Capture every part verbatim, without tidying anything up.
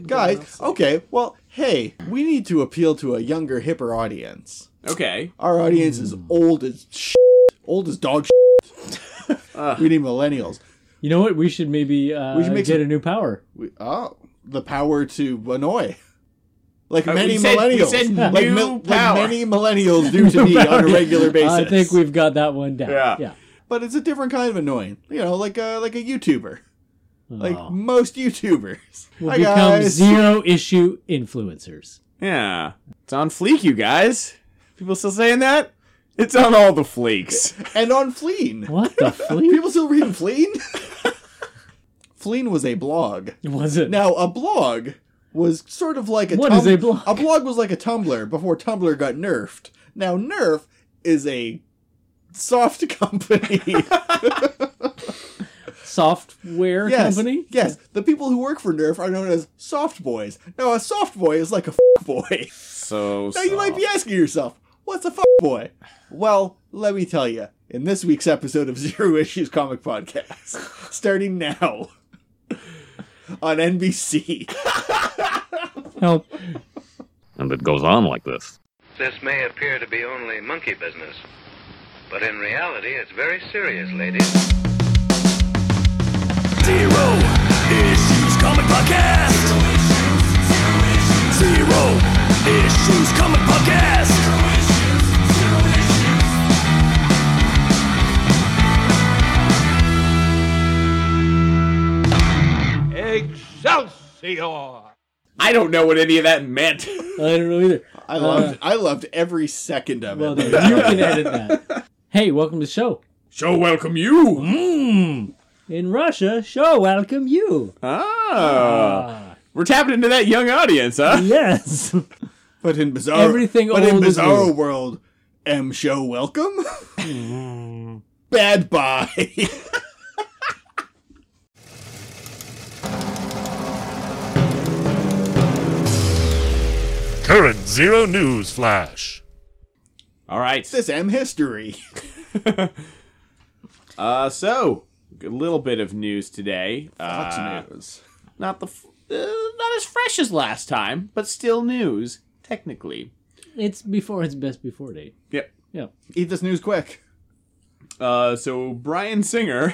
Guys, okay, well, hey, we need to appeal to a younger, hipper audience. Okay. Our audience is old as shit. Old as dog shit. uh, we need millennials. You know what? We should maybe uh, we should make get some, a new power. We, oh, the power to annoy. Like uh, many we said, millennials. We said like, new mi- power. like many millennials do to me on a regular basis. I think we've got that one down. Yeah. yeah. But it's a different kind of annoying. You know, like a, like a YouTuber. Like oh. most YouTubers. We'll Hi, become guys. zero-issue influencers. Yeah. It's on fleek, you guys. People still saying that? It's on all the fleeks. And on Fleen. What the Fleen? People still read Fleen? Fleen was a blog. Was it? Now, a blog was sort of like a... What tum- is a blog? A blog was like a Tumblr before Tumblr got nerfed. Now, Nerf is a soft company. Software yes, company? Yes. The people who work for Nerf are known as soft boys. Now, a soft boy is like a f*** boy. So Now, soft. you might be asking yourself, what's a f*** boy? Well, let me tell you. In this week's episode of Zero Issues Comic Podcast, starting now on N B C. Help. And it goes on like this. This may appear to be only monkey business, but in reality, it's very serious, ladies. Zero Issues Comic Podcast. Zero Issues Comic Podcast. Excelsior! I don't know what any of that meant. I don't know either. I loved uh, it. I loved every second of well, it. Well, you can edit that. Hey, welcome to the show. Show welcome you. Mm. In Russia, show welcome you. Ah. ah. We're tapping into that young audience, huh? Yes. But in Bizarro, Everything but in old is Bizarro new. World, M show welcome. Mm. Bad bye. Current Zero News Flash. All right. This M history. uh, so a little bit of news today. Fox uh, News. Not the f- uh, not as fresh as last time, but still news technically. It's before its best before date. Yep. Yeah. Eat this news quick. Uh, so Bryan Singer,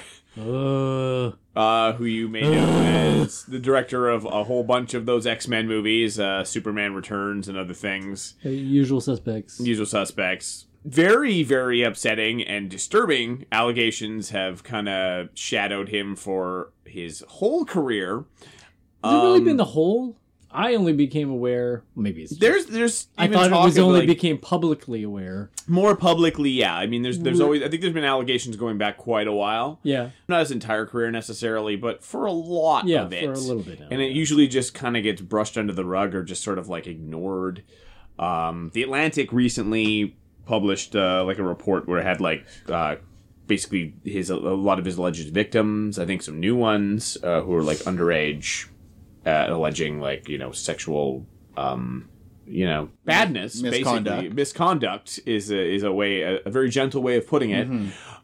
Uh, uh, who you may know as the director of a whole bunch of those X-Men movies, uh, Superman Returns and other things. Usual Suspects. Usual Suspects. Very, very upsetting and disturbing allegations have kind of shadowed him for his whole career. Has it really Um, been the whole? I only became aware. Maybe it's just, There's, there's. I even thought it talk was of, only like, became publicly aware. more publicly. Yeah, I mean, there's, there's Re- always. I think there's been allegations going back quite a while. Yeah. Not his entire career necessarily, but for a lot Yeah, of it. for a little bit. Now, And it yeah. usually just kind of gets brushed under the rug or just sort of like ignored. Um, the Atlantic recently published uh, like a report where it had like uh, basically his a lot of his alleged victims. I think some new ones uh, who were like underage, uh, alleging like you know sexual, um, you know badness, Misconduct. basically misconduct is a, is a way a, a very gentle way of putting it.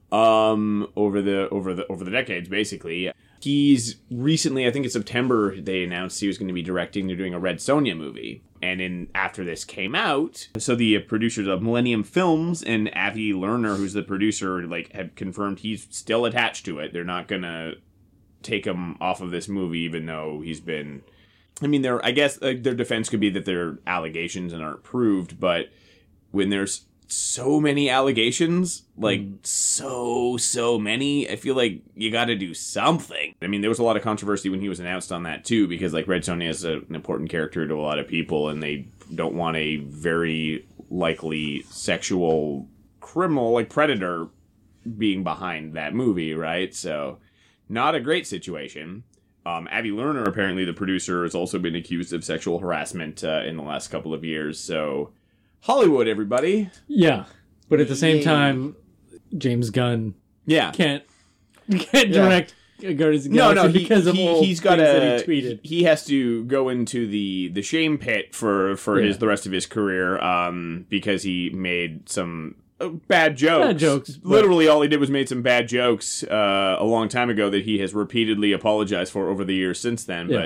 Um, over the over the over the decades, basically. He's recently, I think in September, they announced he was going to be directing. They're doing a Red Sonja movie, and in after this came out, so the producers of Millennium Films and Avi Lerner, who's the producer, like had confirmed he's still attached to it. They're not gonna take him off of this movie, even though he's been. I mean, their I guess uh, their defense could be that they're allegations and aren't proved, but when there's so many allegations, like mm. so so many, I feel like you got to do something. I mean, there was a lot of controversy when he was announced on that too, because like Red Sonja is a, an important character to a lot of people, and they don't want a very likely sexual criminal like predator being behind that movie, right? So, not a great situation. Um, Avi Lerner, apparently the producer, has also been accused of sexual harassment uh, in the last couple of years. So, Hollywood, everybody. Yeah, but at the same Yay. time, James Gunn Yeah. can't can't Yeah. direct Guardians of the No, Galaxy no, he, because of he, all he's got things a, that he tweeted. He has to go into the, the shame pit for, for Yeah. his the rest of his career um, because he made some uh, bad jokes. Bad jokes, but- Literally all he did was made some bad jokes uh, a long time ago that he has repeatedly apologized for over the years since then. Yeah. But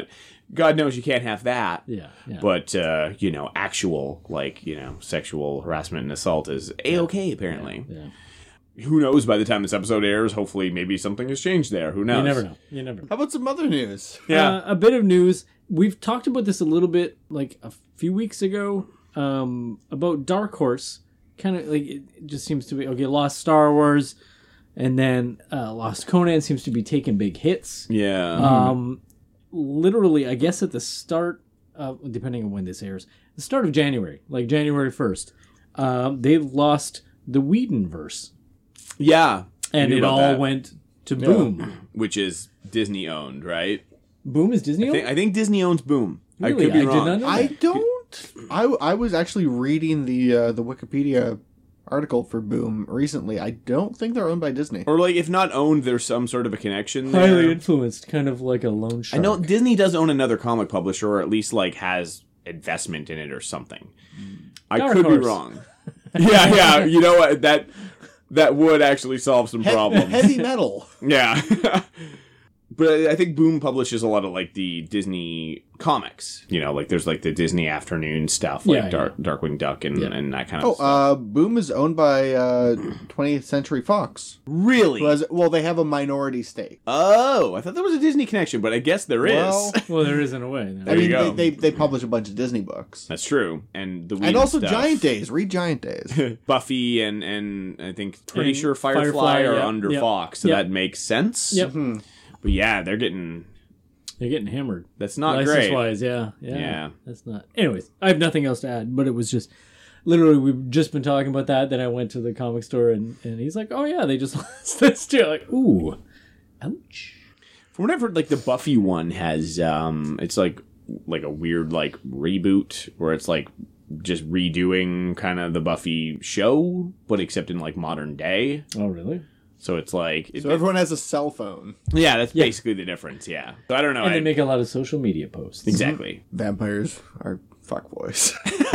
God knows you can't have that. Yeah, yeah. But, uh, you know, actual, like, you know, sexual harassment and assault is A-okay, apparently. Yeah. Who knows by the time this episode airs? Hopefully, maybe something has changed there. Who knows? You never know. You never know. How about some other news? Yeah. Uh, a bit of news. We've talked about this a little bit, like a few weeks ago, um, about Dark Horse. Kind of like it just seems to be okay. Lost Star Wars, and then uh, Lost Conan seems to be taking big hits. Yeah. Um, literally, I guess at the start, uh, depending on when this airs, the start of January, like January first, um, they lost the Whedonverse, yeah. and I knew it about all that. went to Boom. Which is Disney owned, right? Boom is Disney. I think, I think Disney owns Boom. Really? I could be I did wrong. not know I that. don't. I, I was actually reading the uh, the Wikipedia article for Boom recently. I don't think they're owned by Disney. Or, like, if not owned, there's some sort of a connection there. Highly influenced, kind of like a loan I shark. know Disney does own another comic publisher, or at least, like, has investment in it or something. I Dark could Horse. be wrong. yeah, yeah. You know what? That that would actually solve some He- problems. heavy metal. Yeah. But I think Boom publishes a lot of, like, the Disney comics. You know, like, there's, like, the Disney afternoon stuff, like Yeah, Dark, Darkwing Duck and, Yeah. and that kind Oh, of stuff. uh, Boom is owned by uh, twentieth Century Fox. Really? Who has, well, they have a minority stake. Oh, I thought there was a Disney connection, but I guess there is. Well, Well, there is in a way. no. I There you mean, go. They, they they publish a bunch of Disney books. That's true. And the And Whedon also stuff. Giant Days. Read Giant Days. Buffy and, and I think pretty And sure Firefly, Firefly, are yep, under yep, Fox, so yep. that makes sense. Yep. But yeah, they're getting... They're getting hammered. That's not License great. wise, yeah, yeah. Yeah. That's not. Anyways, I have nothing else to add, but it was just literally we've just been talking about that. Then I went to the comic store and, and he's like, oh yeah, they just lost this too. Like, ooh, ouch. From what I've heard, like, the Buffy one has... um, It's like like a weird, like, reboot where it's, like, just redoing kind of the Buffy show, but except in, like, modern day. Oh really? So it's like... It, So everyone has a cell phone. yeah, that's Yeah. basically the difference, yeah. So I don't know. And I, they make a lot of social media posts. exactly. Vampires are fuckboys.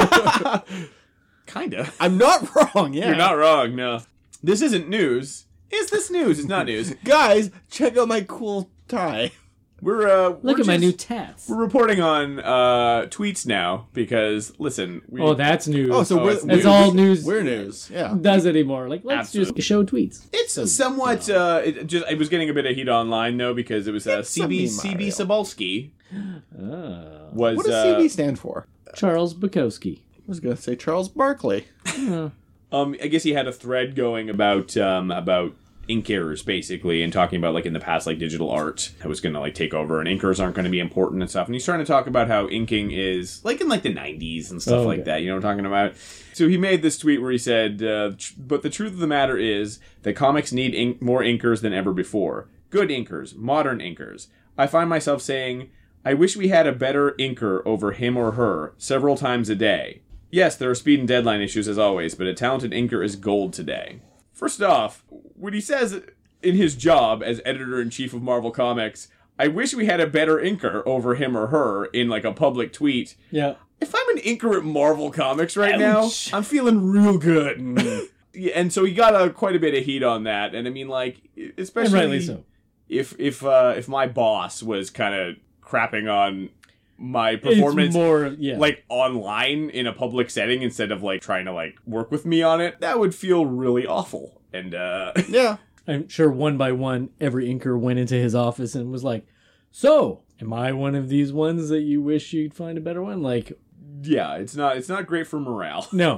Kinda. I'm not wrong, yeah. You're not wrong, no. This isn't news. Is this news? It's not news. Guys, check out my cool tie. We're uh Look we're at my just- new tats. We're reporting on uh tweets now because listen, we, Oh, that's news. Oh, so Oh, we're, it's It's news. all news. We're news. Yeah. Does anymore? Like, let's Absolutely. just show tweets. it's somewhat uh it just I was getting a bit of heat online though because it was uh, It's C B a meme, C B Mario. Sobolski Ah. was What does uh, C B stand for? Charles Bukowski. I was going to say Charles Barkley. um I guess he had a thread going about um about inkers basically and talking about like in the past like digital art that was going to like take over and inkers aren't going to be important and stuff and he's trying to talk about how inking is like in like the nineties and stuff Oh, like okay. that, you know what I'm talking about. So he made this tweet where he said uh, tr- but the truth of the matter is that comics need ink- more inkers than ever before. Good inkers, modern inkers. I find myself saying I wish we had a better inker over him or her several times a day. Yes, there are speed and deadline issues as always, but a talented inker is gold today. First off, when he says in his job as editor-in-chief of Marvel Comics, I wish we had a better inker over him or her in like a public tweet. Yeah. If I'm an inker at Marvel Comics right Ouch. now, I'm feeling real good. Yeah, and so he got a, quite a bit of heat on that. And I mean, like, especially And rightly so. if if uh, if my boss was kind of crapping on my performance It's more, yeah. like online in a public setting instead of like trying to like work with me on it, that would feel really awful. And uh Yeah. I'm sure one by one, every inker went into his office and was like, so, am I one of these ones that you wish you'd find a better one? Like, yeah, it's not it's not great for morale. no.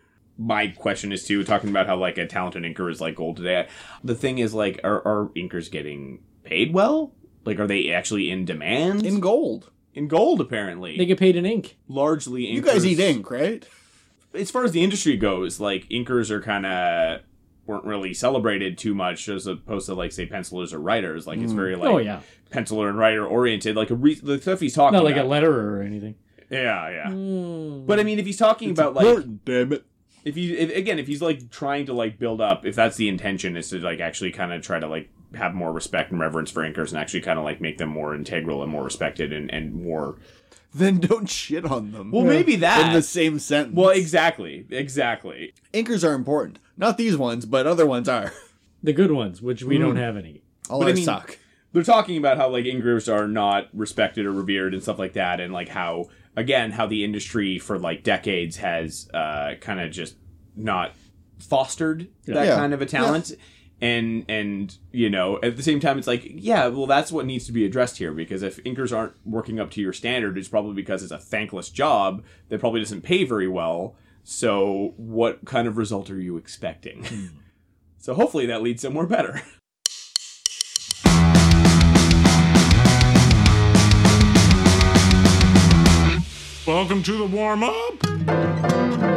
My question is too, talking about how like a talented inker is like gold today. The thing is like, are, are inkers getting paid well? Like, are they actually in demand? In gold. In gold, apparently. They get paid in ink. Largely inkers. You guys eat ink, right? As far as the industry goes, like, inkers are kind of weren't really celebrated too much as opposed to like say pencilers or writers. Like it's very like Oh, yeah. penciler and writer oriented. Like a re- the stuff he's talking Not like a about. letterer or anything. yeah, yeah. Mm. But I mean, if he's talking about like Important, damn it. if he if, again if he's like trying to like build up, if that's the intention is to like actually kind of try to like have more respect and reverence for inkers and actually kind of like make them more integral and more respected and and more. Then don't shit on them. Well, maybe that. in the same sentence. Well, exactly, exactly. Inkers are important. Not these ones, but other ones are. The good ones, which we don't have any. All But I ours mean- suck. they're talking about how like Ingress are not respected or revered and stuff like that, and like how again how the industry for like decades has uh, kind of just not fostered that Yeah. kind of a talent. Yeah. And, and you know, at the same time, it's like, yeah, well, that's what needs to be addressed here. Because if inkers aren't working up to your standard, it's probably because it's a thankless job that probably doesn't pay very well. So what kind of result are you expecting? Hmm. So hopefully that leads somewhere better. Welcome to the warm-up.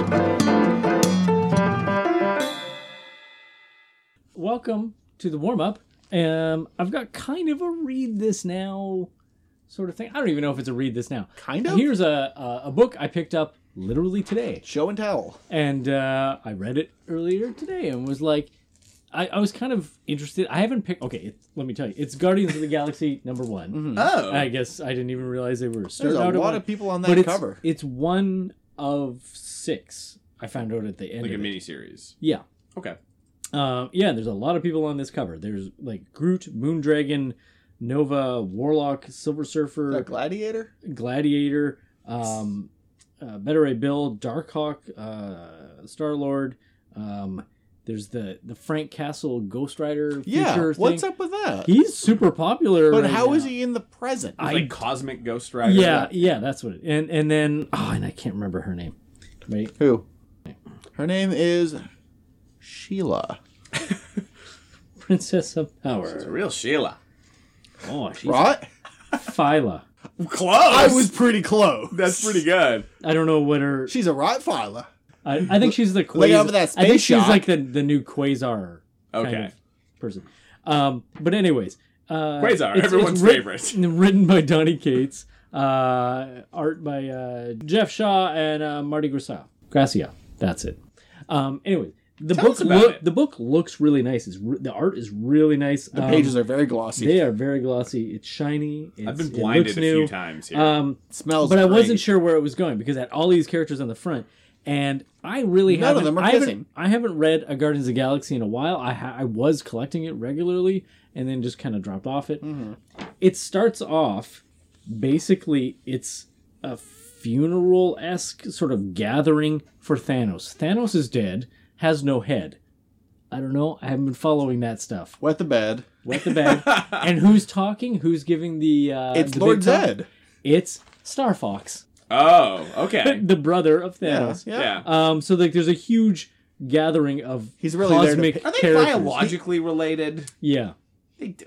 Welcome to the warm-up. Um, I've got kind of a read this now sort of thing. I don't even know if it's a read this now. Kind of? Here's a, a, a book I picked up literally today. Show and tell. And uh, I read it earlier today and was like, I, I was kind of interested. I haven't picked, okay, it's, let me tell you. It's Guardians of the Galaxy number one. Mm-hmm. Oh. I guess I didn't even realize they were starting There's a out lot at of people on that but it's, cover. It's one of six. I found out at the end Like a of it. miniseries. Yeah. Okay. Uh, yeah, there's a lot of people on this cover. There's like Groot, Moondragon, Nova, Warlock, Silver Surfer, A gladiator? Gladiator, um, uh, Beta Ray Bill, Darkhawk, uh, Star-Lord. Um, there's the, the Frank Castle Ghost Rider Yeah, feature what's thing. up with that? He's super popular. But right how now. is he in the present? I- Like Cosmic Ghost Rider. Yeah, yeah, that's what it And And then, oh, and I can't remember her name. Wait. Who? Her name is Sheila. Princess of It's a Power. real Sheila. Oh, she's Right? Phyla. Close. I was pretty close. That's pretty good. I don't know what her... She's a right Phyla. I, I think she's the Quasar. Look out for that I space think she's shock. like the, the new Quasar kind Okay. of person. Um, but anyways, uh, Quasar, everyone's writ- favorite. Written by Donny Cates, uh, art by uh, Jeff Shaw and uh, Marty Gracia. Gracia, that's it. Um, anyway, the Tell book us about look it. the book looks really nice. It's re- the art is really nice. The pages are very glossy. They are very glossy. It's shiny. It's, I've been it blinded looks a new. few times here. Um, Smells but I great. wasn't sure where it was going because it had all these characters on the front, and I really None of haven't. them are I kissing. haven't. I haven't read a Guardians of the Galaxy in a while. I ha- I was collecting it regularly, and then just kind of dropped off it. Mm-hmm. It starts off basically it's a funeral esque sort of gathering for Thanos. Thanos is dead, has no head. I don't know. I haven't been following that stuff. Wet the bed. Wet the bed. And who's talking? Who's giving the? Uh, It's the Lord big talk? Zed. It's Star Fox, oh, okay. the brother of Yeah, Thanos. yeah. Yeah. Um. So like, there's a huge gathering of He's really there to cosmic pick- Are they characters. biologically related? Yeah. They do.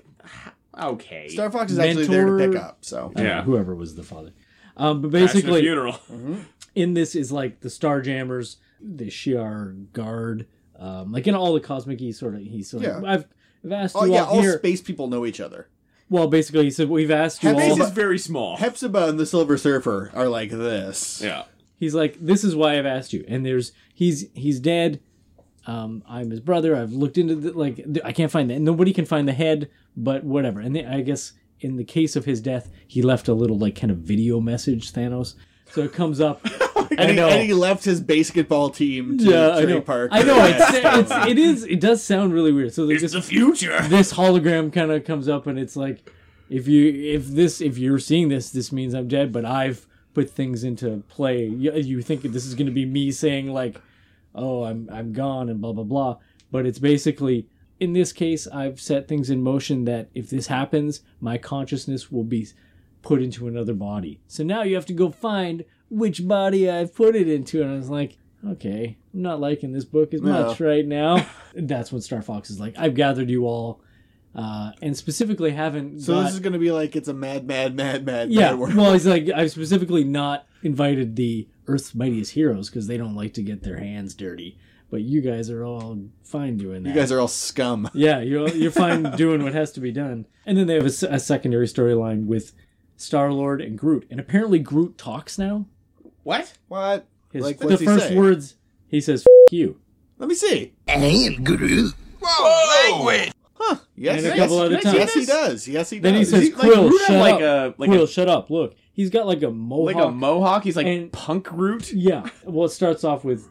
Okay. Star Fox is actually there to Mentor- pick up, so. I don't know, Yeah. whoever was the father. Um. But Passionate basically, funeral. in this is like the Starjammers, the Shi'ar Guard, um, like in all the cosmic-y sort of. He's sort of. Yeah. I've, I've asked Oh, you yeah, all all here. space people know each other. Well, basically, he said we've asked you Space all. Space is very small. Hepzibah and the Silver Surfer are like this. Yeah. He's like, this is why I've asked you. And there's he's he's dead. Um, I'm his brother. I've looked into the like. I can't find that. Nobody can find the head, but whatever. And then, I guess in the case of his death, he left a little like kind of video message, Thanos. So it comes up. And, I he, know. and he left his basketball team to Yeah, I Trey know. Parker. I know. It's, it's it is it does sound really weird. So like, It's this, the future. this hologram kind of comes up, and it's like, if you if this if you're seeing this, this means I'm dead. But I've put things into play. You, you think this is going to be me saying like, oh, I'm I'm gone and blah blah blah. But it's basically, in this case, I've set things in motion that if this happens, my consciousness will be put into another body. So now you have to go find which body I've put it into. And I was like, okay, I'm not liking this book as No. much right now. That's when Star Fox is like, I've gathered you all, uh, and specifically haven't So got... this is going to be like, it's a mad, mad, mad, mad, yeah, mad world. well, he's like, I've specifically not invited the Earth's Mightiest Heroes because they don't like to get their hands dirty. But you guys are all fine doing that. You guys are all scum. Yeah, you're you're fine doing what has to be done. And then they have a, s- a secondary storyline with Star-Lord and Groot. And apparently Groot talks now. What? What? His, Like, the what's he first say? words, he says, F*** you. Let me see. And Groot. Whoa, language! Huh. Yes, And a yes, couple other yes, times. yes, he does. Yes, he does. Then he says, he- like, Quill, Groot had shut like up. a- like Quill, a- shut up. Look, he's got like a mohawk. Like a mohawk? He's like And- punk Groot? Yeah. Well, it starts off with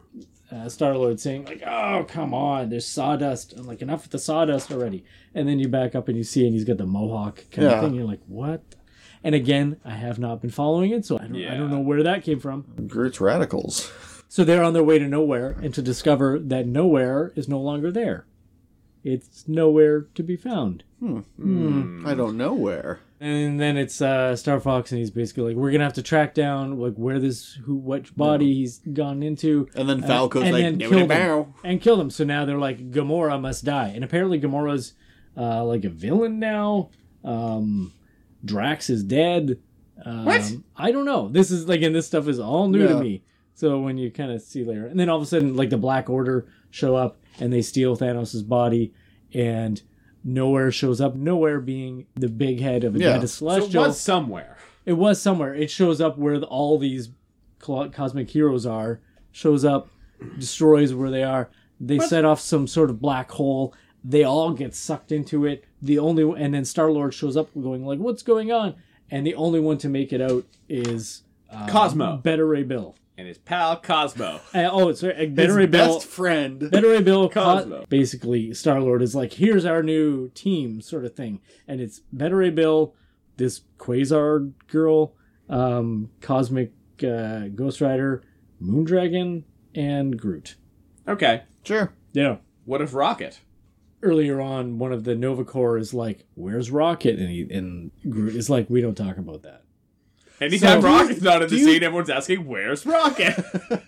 uh, Star-Lord saying, like, oh, come on, there's sawdust. I'm like, enough with the sawdust already. And then you back up and you see, and he's got the mohawk kind Yeah. of thing. You're like, what? And again, I have not been following it, so I don't, I Yeah. don't know where that came from. Groot's radicals. So they're on their way to nowhere, and to discover that nowhere is no longer there. It's nowhere to be found. I don't know where. And then it's uh, Star Fox, and he's basically like, "We're gonna have to track down like where this, who, what body he's gone into." And then uh, Falco's and like, then "No, kill no, them no." and kill them. So now they're like, Gamora must die, and apparently Gamora's uh, like a villain now. Um, Drax is dead. Um, What? I don't know. This is like, and this stuff is all new to Yeah. me. So when you kind of see later, and then all of a sudden, like the Black Order show up and they steal Thanos' body, and Nowhere shows up. Nowhere being the big head of a Yeah. dead So celestial. it was somewhere. It was somewhere. It shows up where the, all these cl- cosmic heroes are. Shows up, destroys where they are. They set off some sort of black hole. They all get sucked into it. The only and then Star Lord shows up, going like, "What's going on?" And the only one to make it out is uh, Cosmo. Beta Ray Bill. And his pal Cosmo. Uh, oh, it's right. Beta His Ray Bill. best friend. Beta Ray Bill, Cosmo. Co- basically, Star-Lord is like, here's our new team sort of thing. And it's Beta Ray Bill, this Quasar girl, um, Cosmic uh, Ghost Rider, Moondragon, and Groot. Okay. Sure. Yeah. What if Rocket? Earlier on, one of the Nova Corps is like, where's Rocket? And, he, and Groot is like, we don't talk about that. Anytime So- Rocket's not in the do you- scene, everyone's asking, where's Rocket?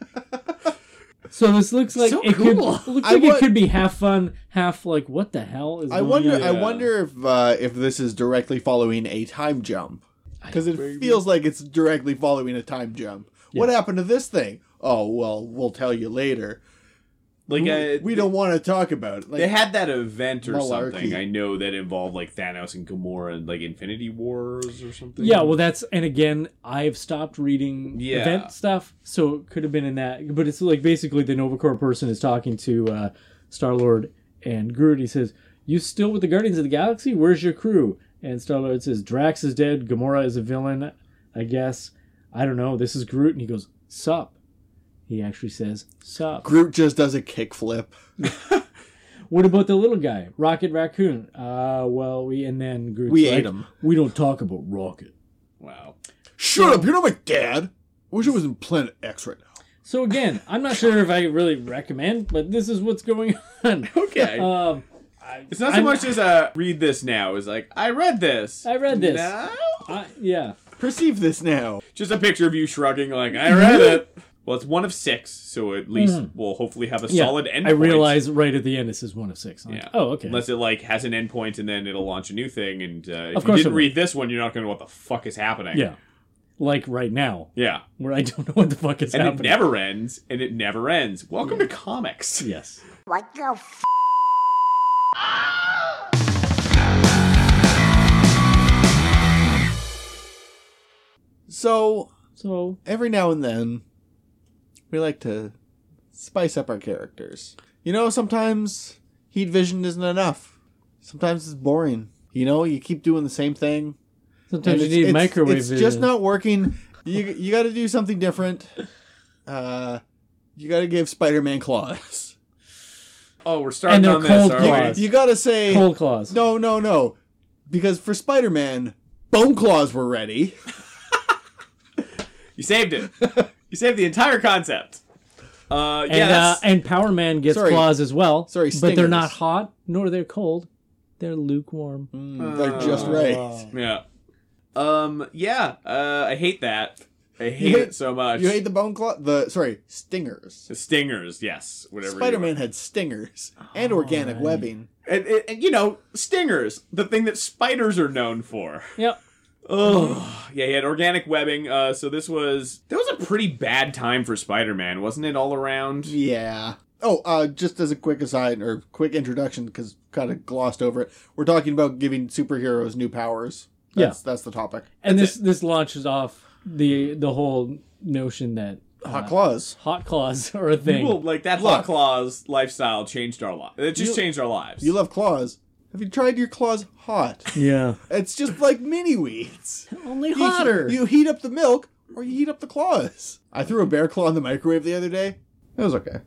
So this looks like So it cool. could looks I like wa- it could be half fun, half like, what the hell is I going wonder. on? I wonder if uh, if this is directly following a time jump, because it feels like it's directly following a time jump. What happened to this thing? Oh well, we'll tell you later. like, we, uh, we don't want to talk about it. Like, They had that event or Malarkey. something, I know, that involved, like, Thanos and Gamora and, like, Infinity Wars or something. Yeah, well, that's and again, I've stopped reading Yeah. event stuff, so it could have been in that. But it's like basically the Nova Corps person is talking to uh, Star Lord and Groot. He says, "You still with the Guardians of the Galaxy? Where's your crew?" And Star Lord says, "Drax is dead. Gamora is a villain, I guess. I don't know. This is Groot." And he goes, "Sup." He actually says, "Sup." Groot just does a kickflip. What about the little guy, Rocket Raccoon? Uh, well, we and then Groot's We like, ate him. We don't talk about Rocket. Wow. Shut up! You're not my dad. I wish I was in Planet X right now. So again, I'm not sure if I really recommend, but this is what's going on. Okay. Um, I, It's not so I'm- much as a read this now. It's like, I read this. I read this. Now? I, yeah. Perceive this now. Just a picture of you shrugging, like, I read it. Well, it's one of six, so at least we'll hopefully have a Mm-hmm. Yeah. solid endpoint. I realize right at the end this is one of six. I'm like, Yeah. oh, okay. Unless it, like, has an endpoint and then it'll launch a new thing. And uh, if Of you course it didn't will. read this one, you're not going to know what the fuck is happening. Yeah. Like right now, Yeah. where I don't know what the fuck is And happening. it never ends, and it never ends. Welcome to comics. Yes. What the f? So So every now and then, we like to spice up our characters. You know, sometimes heat vision isn't enough. Sometimes it's boring. You know, you keep doing the same thing. sometimes and you need it's, microwave It's vision. just not working. You you got to do something different. Uh, you got to give Spider-Man claws. Oh, we're starting And they're on this, cold are claws. we? You got to say cold claws. no, no, no, because for Spider-Man, bone claws were ready. You saved it. You saved the entire concept. Uh, And, yeah, uh, that's, and Power Man gets Sorry. claws as well. Sorry, but they're stingers. not hot nor they're cold. They're lukewarm. Mm, they're just right. yeah. Um, yeah, uh, I hate that. I hate You hate- it so much. You hate the bone claw? The sorry, stingers. the stingers, yes. Whatever. you Spider-Man want. had stingers and organic right. webbing. And, and, and, you know, stingers, the thing that spiders are known for. Yep. Oh, yeah, he had organic webbing. Uh, so this was that was a pretty bad time for Spider-Man, wasn't it? All around. Yeah. Oh, uh, just as a quick aside or quick introduction, because kind of glossed over it, we're talking about giving superheroes new powers. That's, that's the topic. And this this launches off the the whole notion that Hot claws. hot claws are a thing. Well, like that Look. hot claws lifestyle changed our lives. It just You- changed our lives. You love claws. Have you tried your claws hot? Yeah. It's just like mini weeds. Only You- hotter. You, heat up the milk or you heat up the claws. I threw a bear claw in the microwave the other day. It was okay.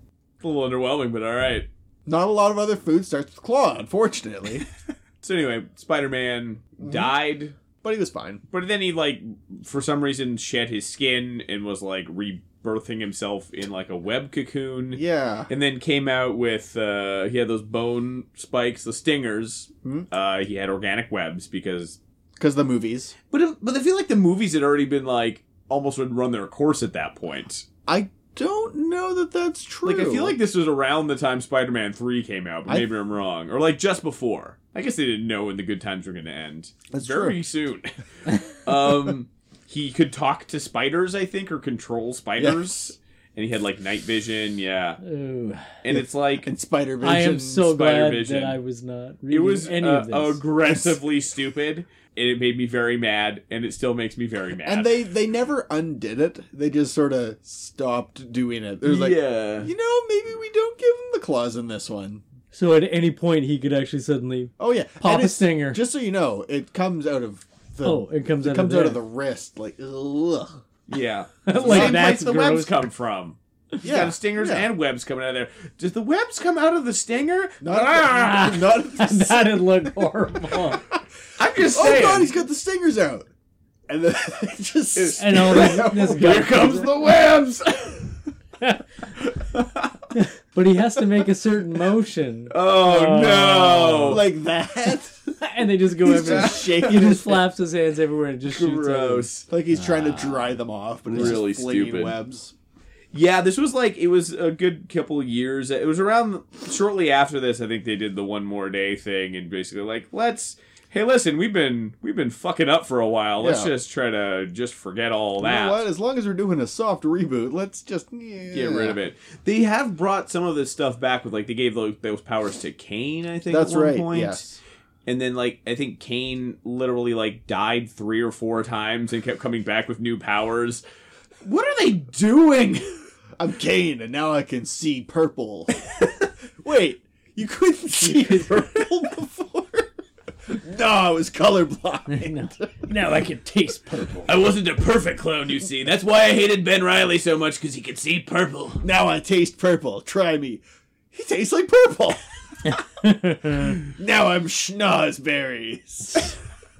a little underwhelming, but all right. Not a lot of other food starts with claw, unfortunately. So anyway, Spider-Man Mm-hmm. died, But he was fine. but then he, like, for some reason shed his skin and was, like, rebirthing himself in, like, a web cocoon. Yeah. And then came out with, uh, he had those bone spikes, the stingers. Mhm. Uh, he had organic webs because... Because the movies. But, it, but I feel like the movies had already been, like, almost would run their course at that point. I don't know that that's true. Like, I feel like this was around the time Spider-Man three came out, but I- maybe I'm wrong. Or, like, just before. I guess they didn't know when the good times were going to end. That's Very soon. um, he could talk to spiders, I think, or control spiders. And he had, like, night vision, yeah. Ooh. And it's like... And Spider Vision. I am so Spider glad Vision. that I was not It reading was any uh, of this. aggressively stupid, and it made me very mad, and it still makes me very mad. And they, they never undid it. They just sort of stopped doing it. There's like, yeah. you know, maybe we don't give him the claws in this one. So at any point he could actually suddenly Oh, yeah. pop And a it's- stinger. Just so you know, it comes out of the... Oh, it comes out of comes out of there. the wrist. Like, ugh. Yeah. Like, Same place that's the webs gross. come from. He's Yeah, got stingers yeah. and webs coming out of there. Does the webs come out of the stinger? Not, Ah! not, That'd look horrible. I'm just oh, saying. God, he's got the stingers out. And then they just... And all this, this guy. Here comes the webs! But he has to make a certain motion. Oh, no. like that. And they just go He's everywhere. just shaking He his just flaps his hands everywhere and just shoots everywhere. Gross. Like he's trying to dry them off, but it's Really just flinging stupid. webs. Yeah, this was like, it was a good couple of years. It was around, shortly after this, I think they did the one more day thing and basically like, let's, hey, listen, we've been, we've been fucking up for a while. Let's Yeah. just try to just forget all You that. know what? As long as we're doing a soft reboot, let's just yeah. Get rid of it. They have brought some of this stuff back with, like, they gave those, those powers to Kane, I think, That's at one right. point. Yes. And then, like, I think Kane literally, like, died three or four times and kept coming back with new powers. What are they doing? I'm Kane, and now I can see purple. Wait, you couldn't see purple before? No, I was colorblind. No. Now I can taste purple. I wasn't a perfect clone, you see. That's why I hated Ben Reilly so much, because he could see purple. Now I taste purple. Try me. He tastes like purple. Now I'm schnozberries.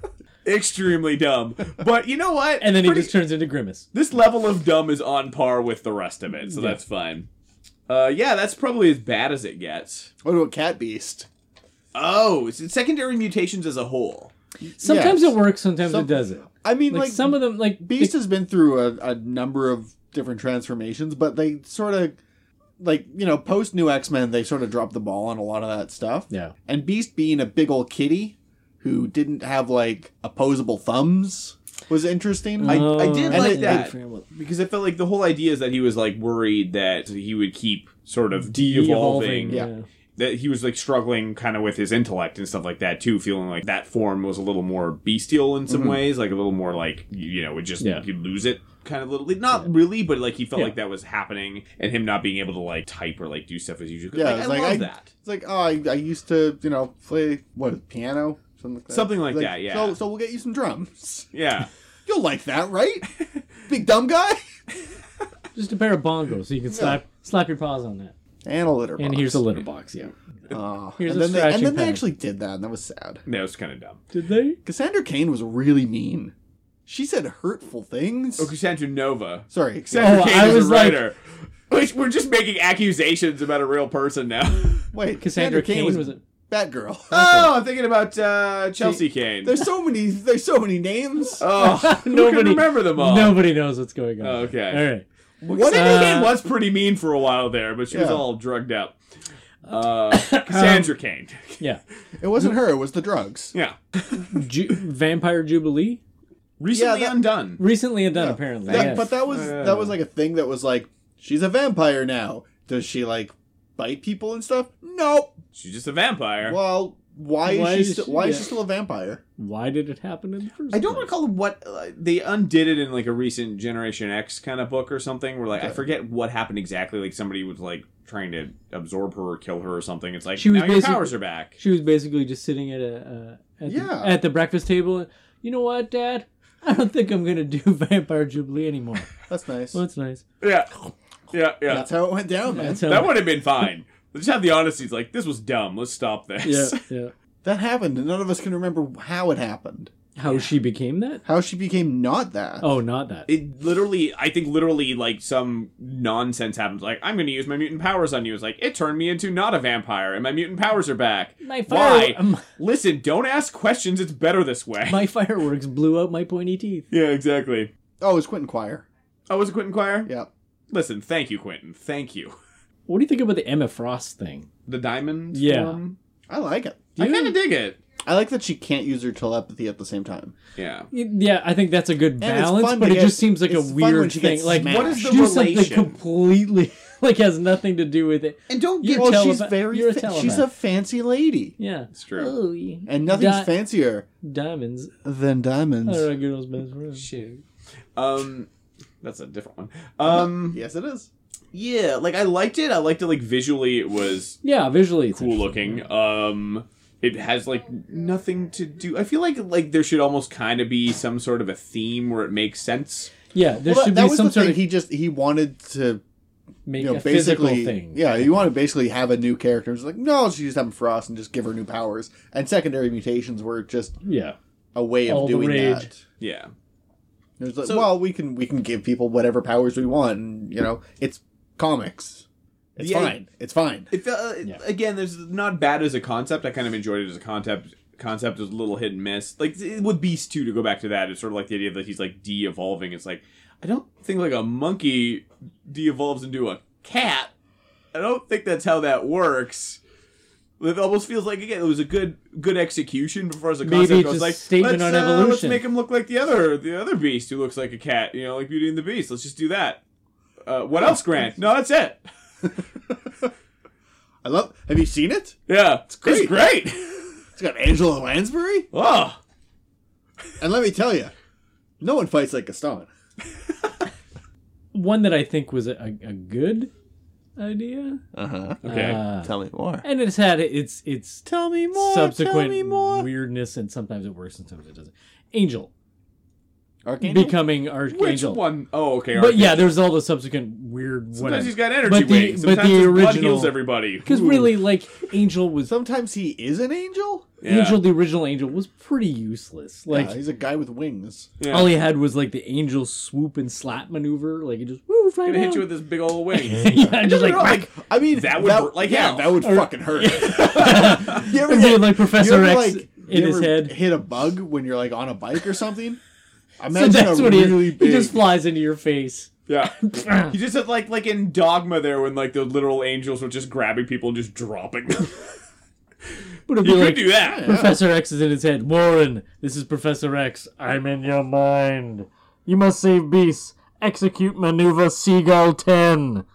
Extremely dumb. But you know what? And then he Pretty- just turns into Grimace. This level of dumb is on par with the rest of it, so Yeah. that's fine. Uh, yeah, that's probably as bad as it gets. What about Cat Beast? Oh, it's secondary mutations as a whole. Sometimes Yes. it works, sometimes Some- it doesn't. I mean, Like, like, some of them, like Beast it- has been through a, a number of different transformations, but they sort of, like, you know, post New X-Men, they sort of dropped the ball on a lot of that stuff. Yeah. And Beast being a big old kitty who didn't have, like, opposable thumbs was interesting. I, I did Oh, like it- that because I felt like the whole idea is that he was like worried that he would keep sort of de-evolving. Yeah. That he was like struggling kind of with his intellect and stuff like that too, feeling like that form was a little more bestial in some Mm-hmm. ways, like a little more like you you know, it just Yeah. you'd lose it kind of little, not really, but like he felt Yeah. like that was happening, and him not being able to like type or like do stuff as usual. Yeah, like, it's I like, love I- that. It's like, oh, I, I used to, you know, play, what, piano? Something like that. Something like that, yeah. So, so we'll get you some drums. Yeah. You'll like that, right? Big dumb guy? Just a pair of bongos, so you can slap slap your paws on that. And a litter box. And here's a litter box. Yeah. Oh, Here's and a then, they, and scratching then they pad. actually did that, and that was sad. That was kind of dumb. Did they? Cassandra Cain was really mean. She said hurtful things. Oh, Cassandra Nova. Sorry. Cassandra Oh, Cain I is was a like- writer. Wait, we're just making accusations about a real person now. Wait, Cassandra Cain was, was a- Batgirl. Oh, I'm thinking about uh, Chelsea Kane. There's so many. There's so many names. Oh, who can Nobody- remember them all? Nobody knows what's going on. Oh, okay. All right. What Uh, Kane was pretty mean for a while there, but she was Yeah. all drugged up. Uh, Cassandra Kane. Yeah. It wasn't her. It was the drugs. Yeah. Ju- Vampire Jubilee? Recently Yeah, that- undone. Recently undone, Yeah. apparently. That- yes. But that was Uh. that was like a thing that was like, she's a vampire now. Does she like bite people and stuff? Nope. She's just a vampire. Well, why, Why is she is still? she- Why is yeah. she still a vampire? Why did it happen in the first I don't place? recall what uh, they undid it in like a recent Generation X kind of book or something. Where like I Okay. forget what happened exactly. Like somebody was like trying to absorb her or kill her or something. It's like She was now your basically- powers are back. She was basically just sitting at a uh, at, Yeah. the, at the breakfast table. You know what, Dad? I don't think I'm gonna do Vampire Jubilee anymore. That's nice. Well, that's nice. Yeah. Yeah, yeah. That's how it went down, man. That's how- That would have been fine. Just have the honesty. It's like, this was dumb. Let's stop this. Yeah, yeah. That happened, and none of us can remember how it happened. How she became that? How she became not that. Oh, not that. It literally, I think literally, like, some nonsense happens. Like, I'm going to use my mutant powers on you. It's like, it turned me into not a vampire, and my mutant powers are back. My fire- Why? um, Listen, don't ask questions. It's better this way. My fireworks blew out my pointy teeth. Yeah, exactly. Oh, it was Quentin Quire. Oh, was it Quentin Quire? Yeah. Listen, thank you, Quentin. Thank you. What do you think about the Emma Frost thing? The diamond Yeah. form? I like it. I kind of dig it. I like that she can't use her telepathy at the same time. Yeah. Yeah, I think that's a good And it's balance, fun but to it get- just seems like a it's fun when weird she thing. gets Like, smashed. What is the do something relation? completely like has nothing to do with it. And don't You're get... Well, telepath- she's very. you're a fa- telepath. she's a fancy lady, Yeah, It's true. Oh, yeah. and nothing's Di- fancier diamonds. than diamonds. Are a girl's best friend. Shit. Um, that's a different one. Um, Yes, it is. yeah, like, I liked it. I liked it, like, visually it was Yeah, visually it's cool interesting. looking. Um, it has, like, nothing to do... I feel like, like, there should almost kind of be some sort of a theme where it makes sense. Yeah, there Well, should that be was some the sort thing. of He just he wanted to make you know a physical basically thing. yeah you want to basically have a new character. It's like no, she just have Frost and just give her new powers. And secondary mutations were just Yeah. a way of All the doing rage. that. Yeah. There's like, So- well, we can we can give people whatever powers we want. And, you know, it's comics. It's Yeah. fine. It's fine. It felt, uh, Yeah. Again, there's not bad as a concept. I kind of enjoyed it as a concept. Concept is a little hit and miss. Like with Beast too, to go back to that, it's sort of like the idea that he's like de-evolving. It's like I don't think like a monkey de-evolves into a cat. I don't think that's how that works. It almost feels like again it was a good good execution before as a Maybe concept. it's I was a like, statement let's, on uh, let's evolution. make him look like the other the other beast who looks like a cat. You know, like Beauty and the Beast. Let's just do that. Uh, what else, Grant? No, that's it. I love. Have you seen it? Yeah, it's great. It's great. It's got Angela Lansbury, Oh. and let me tell you, no one fights like Gaston. One that I think was a, a, a good idea. Uh huh. Okay. Uh, Tell me more. and it's had its its Tell me more. subsequent Tell me more. weirdness, and sometimes it works and sometimes it doesn't. Angel Archangel. becoming Which Archangel. one? Oh, okay. But yeah, Archangel. there's all the subsequent weird. Sometimes whatever. he's got energy But the- wings. but Sometimes the his blood original- heals everybody. Because Ooh. really, like Angel was Sometimes he is an angel. Yeah. Angel, the original Angel was pretty useless. Like yeah, he's a guy with wings. Yeah. all he had was like the Angel swoop and slap maneuver. Like he just woo, fly gonna hit down. you with this big old wings. yeah, just like, like I mean, That would hurt like yeah, hell. that would fucking hurt. you ever and get being like Professor you ever, X like, in you his ever head. hit a bug when you're like on a bike or something? So Imagine that's a what he really is. big. He just flies into your face. Yeah. He just had like like in Dogma there when like the literal angels were just grabbing people and just dropping them. But it'd You be could like do that. Professor X is in his head. Warren, this is Professor X. I'm in your mind. You must save Beast. Execute maneuver Seagull ten.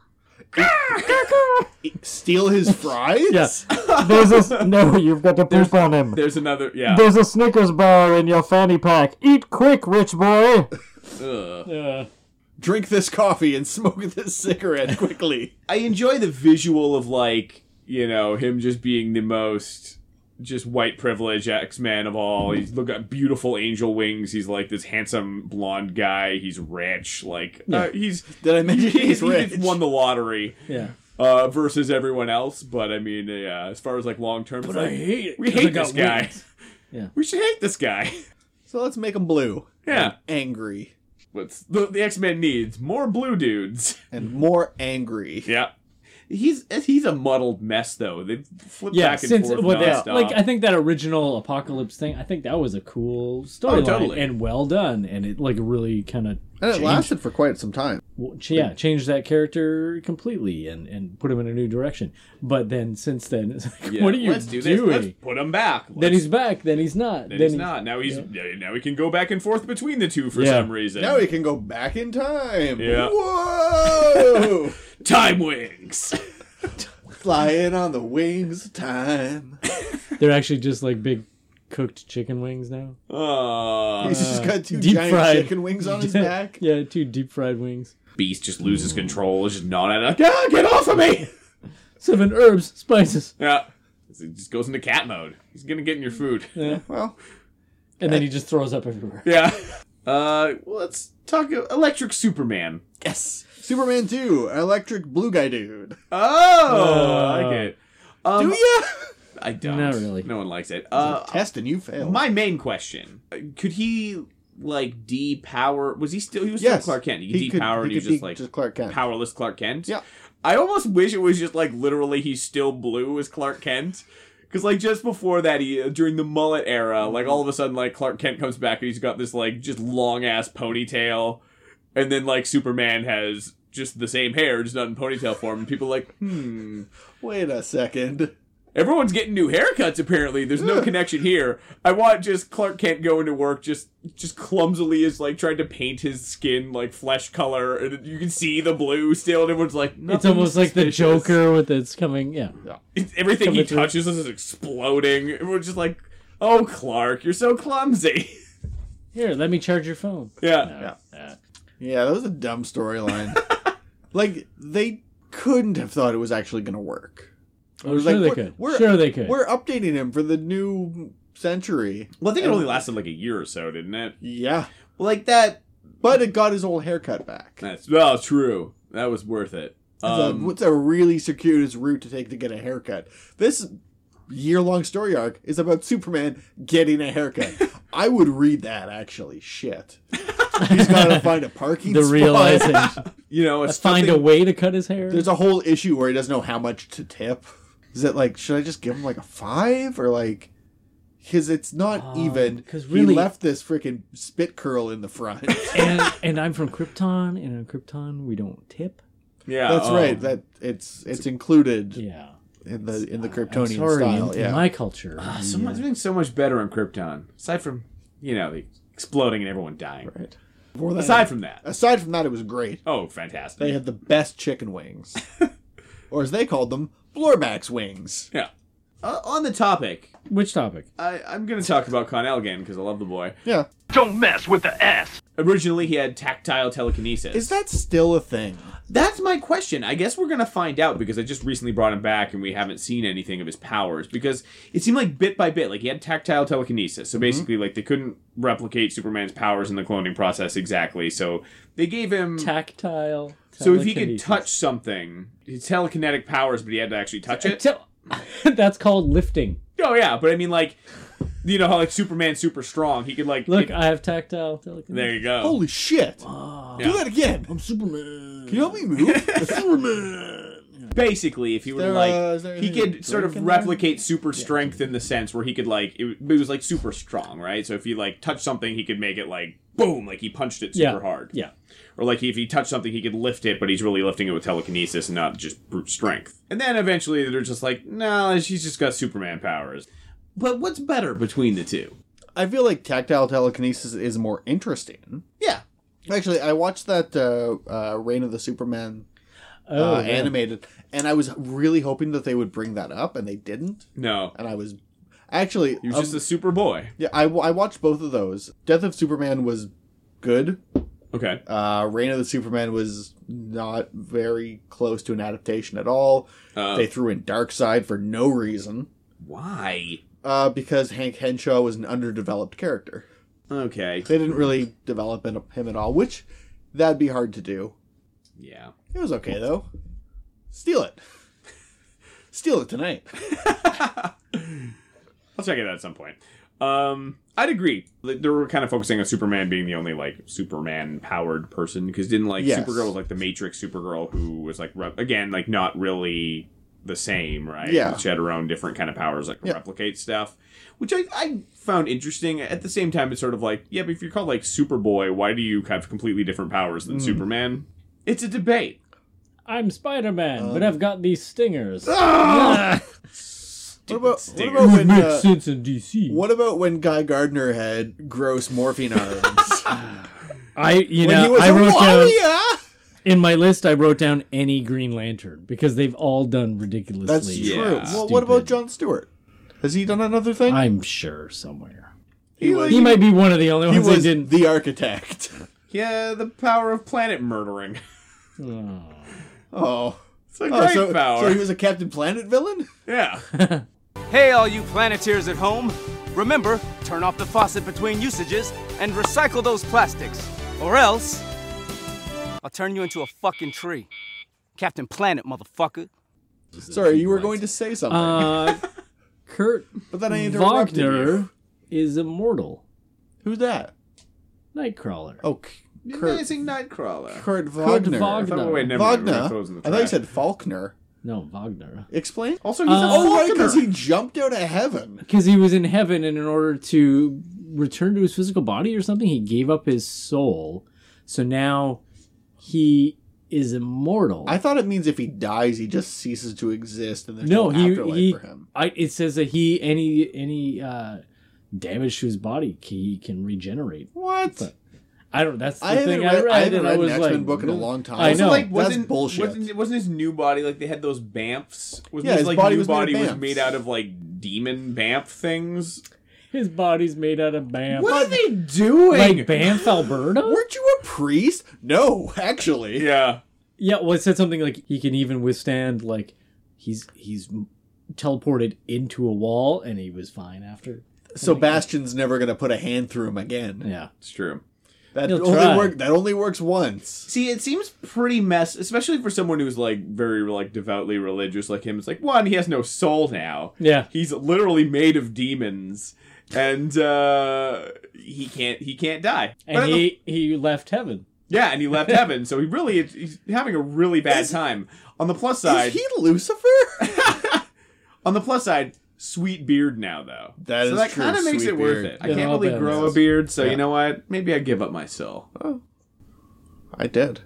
Steal his fries? Yes. There's a no. You've got to poop on him. There's another yeah. There's a Snickers bar in your fanny pack. Eat quick, rich boy. Ugh. Yeah. Drink this coffee and smoke this cigarette quickly. I enjoy the visual of like, you know, him just being the most just white privilege X-Man of all. He's look at beautiful angel wings. He's like this handsome blonde guy. He's rich. Like uh, he's Did I mention he, he's he rich? just won the lottery. Yeah. Uh, versus everyone else, but I mean, yeah. As far as like long term, it's like, hate it. we 'cause I hate got this guy. wings. Yeah. We should hate this guy. So let's make him blue. Yeah. Angry. What's the the X Men needs more blue dudes. And more angry. Yeah. He's he's a muddled mess though. They flip Yeah, back and since forth well, nonstop. that, like I think that original Apocalypse thing, I think that was a cool storyline totally. and well done, and it like really kind of And it lasted for quite some time. yeah changed that character completely and and put him in a new direction. But then since then, it's like, Yeah, what are you let's do this. doing? Let's put him back. Let's, Then he's back. Then he's not. then then he's he- not. Now he's now he can go back and forth between the two for Yeah. some reason. Now he can go back in time. Yeah. Whoa! Time wings. Flying on the wings of time. They're actually just like big cooked chicken wings now. Uh, He's just got two deep giant fried. chicken wings on his back. Yeah, two deep fried wings. Beast just loses control. Is just not at like, ah, get off of me. Seven herbs, spices. Yeah. He just goes into cat mode. He's gonna get in your food. Yeah. Well, And then he just throws up everywhere. Yeah. Uh, well, let's talk Electric Superman. Yes. Superman two, Electric Blue Guy Dude. Oh, I like it. Um, Do ya? I don't. Not really. No one likes it. Uh, Test and you failed. my main question: could he like depower? Was he still? He was Yes. still Clark Kent. He could He could- depower, and he he was could just be like just Clark Kent. powerless Clark Kent. Yeah. I almost wish it was just like literally he's still blue as Clark Kent. Because, like, just before that, he uh, during the mullet era, like, all of a sudden, like, Clark Kent comes back and he's got this, like, just long-ass ponytail. And then, like, Superman has just the same hair, just not in ponytail form. And people are like, hmm. Wait a second. Everyone's getting new haircuts, apparently. There's no connection here. I want just Clark Kent going to work just just clumsily is, like, trying to paint his skin, like, flesh color. And you can see the blue still. And everyone's like, It's almost like the Joker with its coming. Yeah. It's, everything he Coming through. touches is exploding. And we're just like, oh, Clark, you're so clumsy. Here, let me charge your phone. Yeah. Yeah. Yeah, that was a dumb storyline. Like, they couldn't have thought it was actually going to work. It Oh, was sure like, they we're- could. we're- Sure they could. We're updating him for the new century. Well, I think it only lasted like a year or so, didn't it? Yeah. Like that. But it got his old haircut back. That's well, true. That was worth it. It's a- Um, what's a really circuitous route to take to get a haircut? This year-long story arc is about Superman getting a haircut. I would read that, actually. Shit. He's got to find a parking The spot. realization. you know, it's Find a something- way to cut his hair. There's a whole issue where he doesn't know how much to tip. Is it like, should I just give him like a five? Or like, because it's not even. 'cause He really- left this freaking spit curl in the front. and and I'm from Krypton, and on Krypton we don't tip. Yeah, That's um, right. That it's it's included Yeah. in the in the I'm Kryptonian sorry, style. in, Yeah. in my culture. Ah, the, so much, uh, everything's so much better on Krypton. Aside from, you know, the exploding and everyone dying. Right. Before that- Aside from that, aside from that, it was great. oh, fantastic. They had the best chicken wings, or as they called them, Blorback's wings. yeah. Uh, on the topic, Which topic? I, I'm going to talk about Con El again because I love the boy. Yeah. Don't mess with the S. Originally, he had tactile telekinesis. Is that still a thing? That's my question. I guess we're going to find out because I just recently brought him back and we haven't seen anything of his powers because it seemed like bit by bit, like he had tactile telekinesis. So basically, like they couldn't replicate Superman's powers in the cloning process exactly. So they gave him... Tactile. so if he could telekinesis. touch something, his telekinetic powers, but he had to actually touch it. Tel- That's called lifting. Oh, yeah. But I mean, like, you know how like Superman's super strong. He could like... Look, it- I have tactile telekinesis. there you go. Holy shit! Yeah. Do that again. I'm Superman. Can you help me move? Superman. Basically, if he were there, like, uh, is there he anything could sort of drink in there? replicate super strength in the sense where he could like, it, it was like super strong, right? So if he like touched something, he could make it like boom, like he punched it super Yeah. hard. Yeah. Or like if he touched something, he could lift it, but he's really lifting it with telekinesis and not just brute strength. And then eventually they're just like, no, she's just got Superman powers. But what's better between the two? I feel like tactile telekinesis is more interesting. Yeah. Actually, I watched that uh, uh, Reign of the Superman Oh, uh, yeah. animated, and I was really hoping that they would bring that up, and they didn't. No. And I was actually, He was um, just a super boy. yeah, I, I watched both of those. Death of Superman was good. Okay. Uh, Reign of the Superman was not very close to an adaptation at all. Uh, They threw in Darkseid for no reason, why? uh, because Hank Henshaw was an underdeveloped character. Okay. They didn't really develop him him at all, which that'd be hard to do. Yeah. It was okay though. Steal it. Steal it tonight. I'll check it out at some point. Um, I'd agree. Like, they were kind of focusing on Superman being the only like Superman powered person because didn't like Yes. Supergirl was like the Matrix Supergirl who was like re- again like not really the same, right? Yeah. She had her own different kind of powers like Yeah. replicate stuff, which I, I found interesting. At the same time, it's sort of like yeah, but if you're called like Superboy, why do you have completely different powers than Mm. Superman? It's a debate. I'm Spider-Man, Um, but I've got these stingers. What about, what stinger. about when Makes uh, sense in D C. what about when Guy Gardner had gross morphine arms? I, you when know, he was I a wrote down warrior. in my list. I wrote down any Green Lantern because they've all done ridiculously. That's Yeah. true. Well, what about stupid. Jon Stewart? Has he done another thing? I'm sure somewhere. he was, He might be one of the only he ones that was didn't. the architect. Yeah, the power of planet murdering. Oh. Oh. It's a Oh, great so, power. so he was a Captain Planet villain? Yeah. Hey, all you Planeteers at home. Remember, turn off the faucet between usages and recycle those plastics. Or else, I'll turn you into a fucking tree. Captain Planet, motherfucker. Sorry, you were going to say something. Uh, Kurt but then I interrupted Wagner you. is immortal. Who's that? Nightcrawler. Oh, K- The Kurt, Amazing Nightcrawler. Kurt Wagner. Wagner. Oh, wait, never mind. We're Wagner. closing the I thought you track. said Faulkner. No, Wagner. Explain. Also, he's Uh, a Oh, right, Faulkner. because he jumped out of heaven. Because he was in heaven, and in order to return to his physical body or something, he gave up his soul. So now he is immortal. I thought it means if he dies, he just ceases to exist, and there's no, no, he afterlife he. for him. I, it says that he any any uh, damage to his body he can regenerate. What? But I don't. That's the I haven't thing read, I read. I haven't and read I was an X-Men like, book in a really? long time. I Also, know. like, That's wasn't, bullshit. Wasn't, wasn't his new body, like, they had those bamfs? Wasn't Yeah, his, his like, body new was made of body was bamfs. made out of, like, demon bamf things? His body's made out of Banff. What are they doing? Like Banff, Alberta? Weren't you a priest? No, actually. Yeah. Yeah, well, it said something like he can even withstand, like, he's he's teleported into a wall, and he was fine after. So Bastion's never going to put a hand through him again. Yeah. It's true. That He'll only try. work. That only works once. See, it seems pretty mess, especially for someone who's, like, very, like, devoutly religious like him. It's like, one, he has no soul now. Yeah. He's literally made of demons. And, uh, he can't, he can't die. But And at the- he, he left heaven. yeah, and he left heaven, so he really, he's having a really bad time. On the plus side, Is he Lucifer? on the plus side, sweet beard now, though. That so is that true, kind of makes sweet it worth beard. it. I Yeah, can't I'll really bet it grow is. a beard, so Yeah. you know what? Maybe I give up my soul. I did.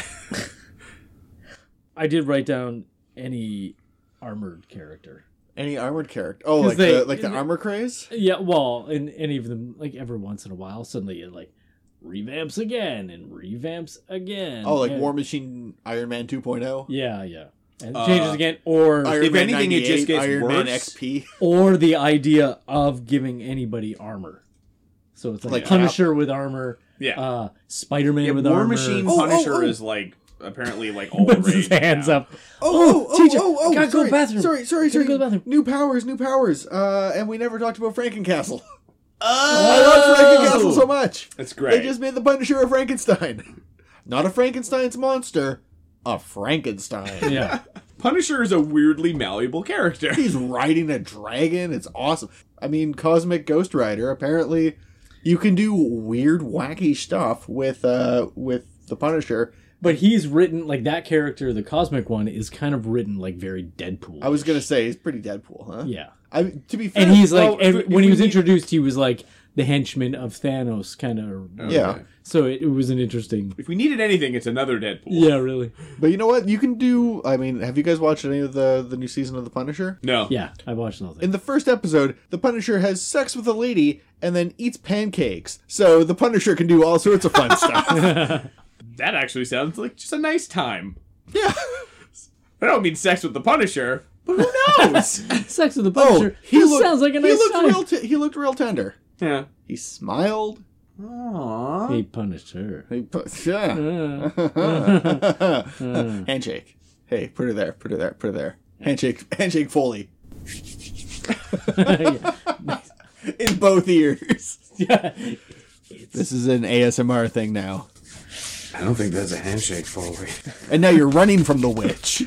I did write down any armored character. Any armored character? Oh, 'Cause like they- the like the armor craze? Yeah, well, and any of them, like, every once in a while, suddenly it, like, revamps again and revamps again. Oh, like and, War Machine Iron Man two point oh? Yeah, yeah. And Uh, changes again, or Iron If Man anything, it just ninety-eight, gets Iron Man worse. X P. or the idea of giving anybody armor. So it's like, Like Punisher with armor, Yeah. uh, Spider-Man yeah with War armor. Machine Oh, oh, Punisher oh. is, like, apparently, like, all puts the his rage hands now. up. Oh, oh, teacher, oh, oh, I gotta go to sorry, the bathroom. Sorry, sorry, Gotta sorry. go to the bathroom. New powers, new powers. Uh, and we never talked about Frankencastle. Oh! I love Frankencastle so much. That's great. They just made the Punisher a Frankenstein. Not a Frankenstein's monster, a Frankenstein. Yeah. Punisher is a weirdly malleable character. He's riding a dragon. It's awesome. I mean, Cosmic Ghost Rider. Apparently, you can do weird, wacky stuff with uh with the Punisher. But he's written, like, that character, the cosmic one, is kind of written, like, very Deadpool. I was gonna say he's pretty Deadpool, huh? Yeah. I to be fair, And he's like, well, and if- when if he we was need- introduced, he was like the henchman of Thanos, kind of. yeah. So it, it was an interesting. If we needed anything, it's another Deadpool. Yeah, really. But you know what? You can do. I mean, have you guys watched any of the the new season of the Punisher? No. Yeah, I watched those. In the first episode, the Punisher has sex with a lady and then eats pancakes. So the Punisher can do all sorts of fun stuff. That actually sounds like just a nice time. Yeah. I don't mean sex with the Punisher, but who knows? Sex with the Oh, Punisher. he This looked, sounds like a he nice looked time. real. T- he looked real tender. yeah. He smiled. Aww. He punished her. He put, yeah. Uh, Handshake. Hey, put her there. Put her there. Put her there. Handshake. Handshake Foley yeah. in both ears. Yeah. This is an A S M R thing now. I don't think that's a handshake, Foley. And now you're running from the witch.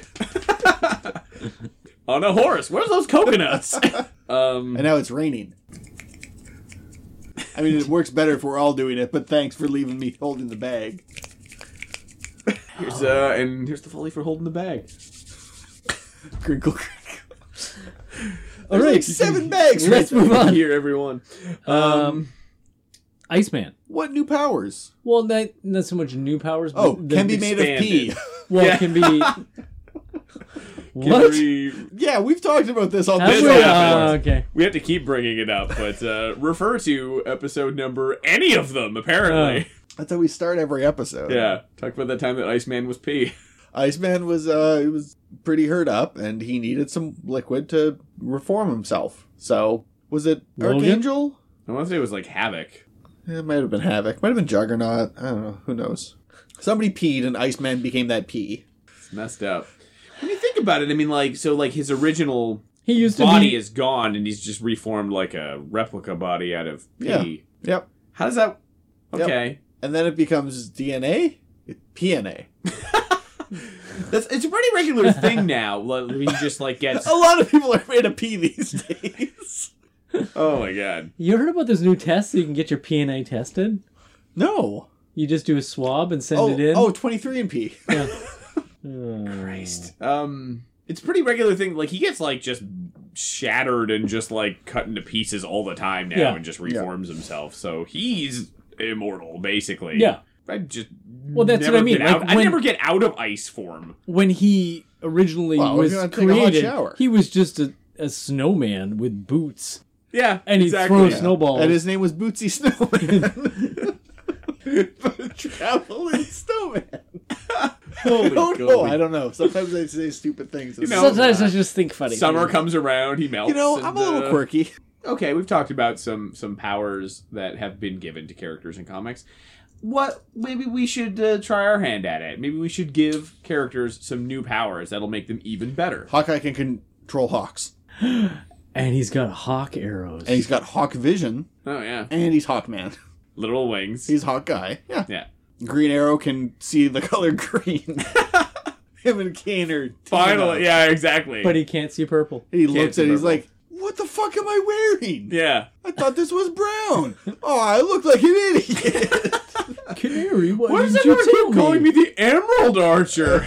On a horse. Where's those coconuts? um. And now it's raining. I mean, it works better if we're all doing it, but thanks for leaving me holding the bag. Here's uh, and here's the Foley for holding the bag. Crinkle, crinkle. All There's right. like seven bags. Let's right move there. on. Here, everyone. Um. Um, Iceman. What new powers? Well, not, not so much new powers. But Oh, the- can be made of pee. expanded. Well, Yeah. can be. Can What? we, Yeah, we've talked about this on Have this we? one. Uh, okay. we have to keep bringing it up, but uh, refer to episode number any of them, apparently. That's how we start every episode. Yeah. Talk about that time that Iceman was pee. Iceman was uh he was pretty hurt up and he needed some liquid to reform himself. So was it Logan? Archangel? I want to say it was like Havoc. It might have been Havoc. Might have been Juggernaut. I don't know. Who knows? Somebody peed and Iceman became that pee. It's messed up. When you think about it, I mean, like, so, like, his original... He He used to body be... is gone, and he's just reformed like a replica body out of pee. Yeah. Yep. How does that? Yep. Okay. And then it becomes D N A? P N A. That's, it's a pretty regular thing now. Like, he just like gets. A lot of people are made of pee these days. Oh my god. You heard about this new test so you can get your P N A tested? No. You just do a swab and send Oh, it in? oh, twenty-three and P. Yeah. Christ. Um, it's a pretty regular thing. Like, he gets like just shattered and just like cut into pieces all the time now, Yeah. and just reforms himself. So he's immortal, basically. Yeah. I just Well, that's never what I mean, get like, out- I when- never get out of ice form. When he originally Well, was if you wanna take a hot created, shower. he was just a, a snowman with boots. Yeah, And he'd exactly. throw Yeah. snowballs. And his name was Bootsy Snowman. Traveling Snowman. Holy I don't know. God. I don't know. Sometimes I say stupid things. You know, Sometimes I just think funny. Summer comes around, he melts. You know, and, I'm a little uh, quirky. Okay, we've talked about some some powers that have been given to characters in comics. What? Maybe we should uh, try our hand at it. Maybe we should give characters some new powers that'll make them even better. Hawkeye can control hawks. And he's got hawk arrows. And he's got hawk vision. Oh yeah, And he's Hawkman. literal wings. He's Hawkeye. Yeah. yeah. Green Arrow can see the color green. Him and Kane are teaming Finally, up. yeah, exactly. But he can't see purple. He Can't looks see at it, he's purple. like, what the fuck am I wearing? yeah. I thought this was brown. Oh, I look like an idiot. Canary, what, Why does did you everyone tell keep calling me the Emerald Archer?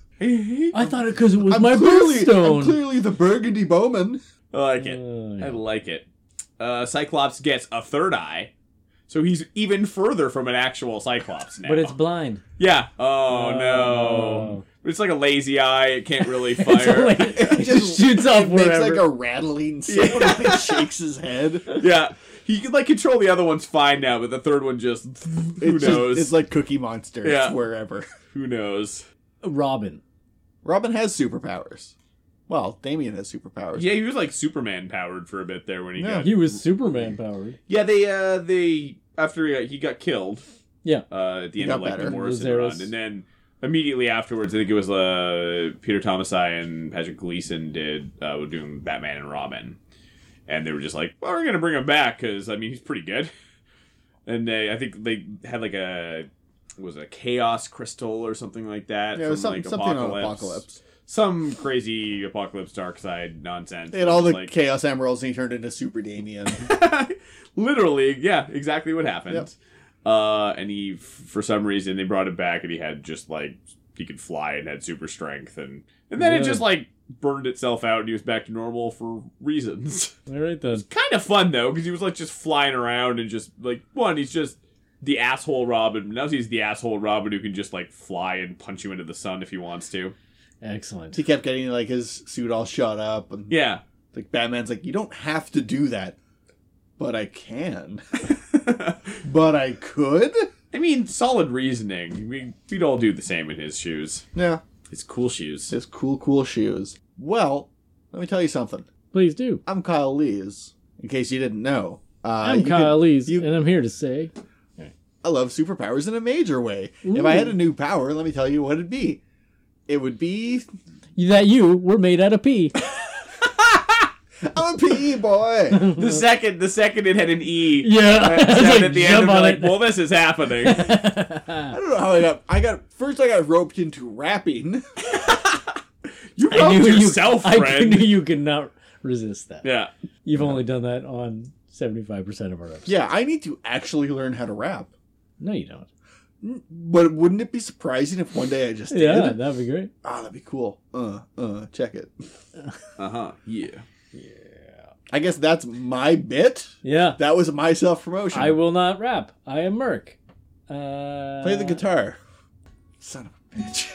I thought it because it was I'm my clearly, birthstone. I'm clearly the Burgundy Bowman. I like it. Oh, yeah. I like it. Uh, Cyclops gets a third eye, so he's even further from an actual Cyclops now. But it's blind. yeah. Oh, Oh. no. It's like a lazy eye. It can't really It's fire. like- it just shoots off It makes wherever. like a rattling sound when he shakes his head. yeah. He can like control the other ones fine now, but the third one just who It's just- knows? it's like Cookie Monster. It's Yeah. wherever. Who knows? Robin. Robin has superpowers. Well, Damian has superpowers. Yeah, he was like Superman powered for a bit there when he Yeah. got. He was Superman powered. Yeah, they uh they after he got, he got killed. Yeah. Uh, at the He end got of like better. the Morrison Lazaros. run, and then immediately afterwards, I think it was uh Peter Thomasai and Patrick Gleason did uh were doing Batman and Robin, and they were just like, well, we're gonna bring him back because I mean he's pretty good, and they I think they had like a was it a Chaos Crystal or something like that. Yeah, it from, was some, like, something on Apocalypse. Apocalypse. Some crazy Apocalypse Dark Side nonsense. They had all the Like- Chaos Emeralds and he turned into Super Damian. Literally, yeah, exactly what happened. Yep. Uh, and he, f- for some reason, they brought him back, and he had just like he could fly and had super strength, and and then it Yeah. just like burned itself out, and he was back to normal for reasons. All right then. Kind of fun though, because he was like just flying around and just like one, he's just the asshole Robin. Now he's the asshole Robin who can just like fly and punch you into the sun if he wants to. Excellent. he kept getting like his suit all shot up. And Yeah. like Batman's like, you don't have to do that. But I can. But I could? I mean, solid reasoning. We we'd all do the same in his shoes. Yeah. His cool shoes. His cool, cool shoes. Well, let me tell you something. Please do. I'm Kyle Lees, in case you didn't know. Uh, I'm you Kyle can- Lees, you- and I'm here to say I love superpowers in a major way. If I had a new power, let me tell you what it'd be. It would be that you were made out of pee. I'm a P E boy. The second, the second it had an E, Yeah. uh, It's sound like, at the end, jump of on like, it. well, this is happening. I don't know how I got. I got first. I got roped into rapping. You I wrote knew yourself, you, I friend. knew you could not resist that. Yeah. You've only done that on seventy-five percent of our episodes. Yeah, I need to actually learn how to rap. No, you don't. But wouldn't it be surprising if one day I just did? Yeah, that'd be great. Ah, that'd be cool. Uh, uh, check it. Uh huh. Yeah. I guess that's my bit. Yeah. That was my self promotion. I will not rap. I am Merc. Uh, play the guitar. Son of a bitch.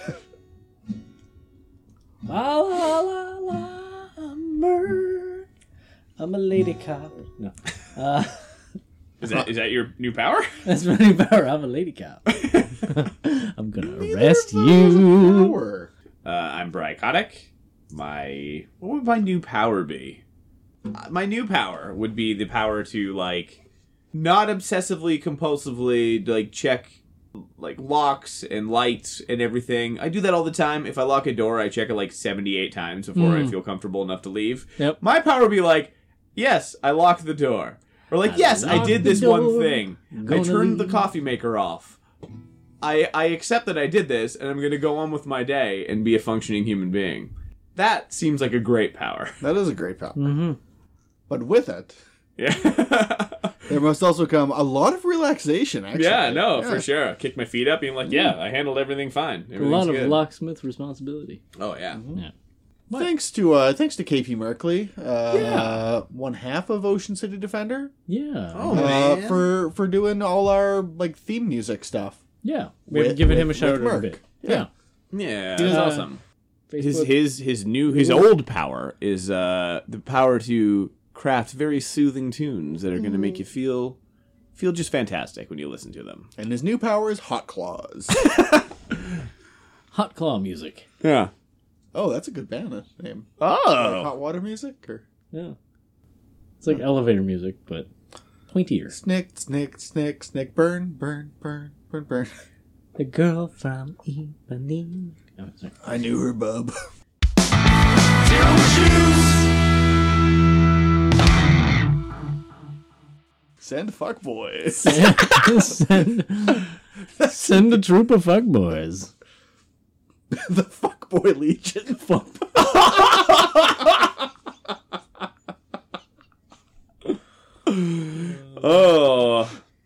La la la la, I'm Merc. I'm a lady cop. No. Uh, Is that is that your new power? that's my new power. I'm a lady cop. I'm gonna arrest you. Power. Uh, I'm Bri Kotick. My what would my new power be? Uh, my new power would be the power to like not obsessively compulsively like check like locks and lights and everything. I do that all the time. If I lock a door, I check it like seventy-eight times before Mm. I feel comfortable enough to leave. Yep. My power would be like, yes, I locked the door. Or like, I yes, I locked did the this one door. thing. I Gonna turned the leave. coffee maker off. I, I accept that I did this, and I'm going to go on with my day and be a functioning human being. That seems like a great power. That is a great power. Mm-hmm. But with it, Yeah. there must also come a lot of relaxation, actually. Yeah, no, Yeah. for sure. Kick my feet up, being like, yeah, I handled everything fine. A lot of good. locksmith responsibility. Oh, yeah. Yeah. Thanks to uh, thanks to K P Merkley, uh, yeah. one half of Ocean City Defender, Yeah. Oh, uh, man. for for doing all our like theme music stuff. Yeah. We With- haven't given him a with- shout out with in a Merc. bit. Yeah. Yeah. Yeah, He was that's uh, awesome. Facebook. His his his new his old power is uh the power to craft very soothing tunes that are going to make you feel feel just fantastic when you listen to them. And his new power is Hot Claws. Hot claw music. Yeah. Oh, that's a good band name. Oh. Like hot water music? Or Yeah. It's like elevator music, but pointier. snick, snick, snick, snick, burn, burn, burn, burn, burn. The girl from Ipanema. Oh, sorry. I knew her, bub. Send fuckboys. send, send a troop of fuckboys. The fuckboy legion. Fuck. Oh,